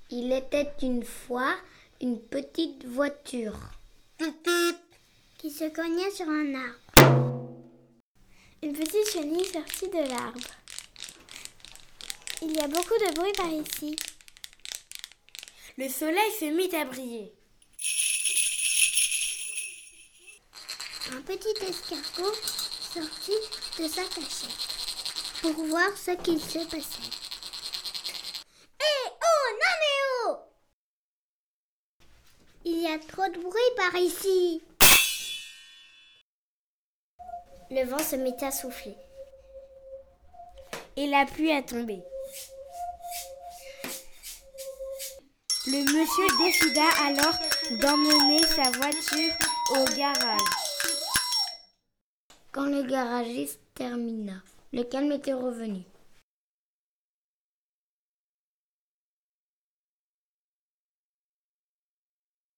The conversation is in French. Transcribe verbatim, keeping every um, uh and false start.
Il était une fois une petite voiture qui se cognait sur un arbre. Une petite chenille sortit de l'arbre. Il y a beaucoup de bruit par ici. Le soleil se mit à briller. Un petit escargot sortit de sa cachette pour voir ce qu'il se passait. Eh oh, Nanéo! Il y a trop de bruit par ici. Le vent se mit à souffler. Et la pluie a tombé. Le monsieur décida alors d'emmener sa voiture au garage. Quand le garagiste termina, le calme était revenu.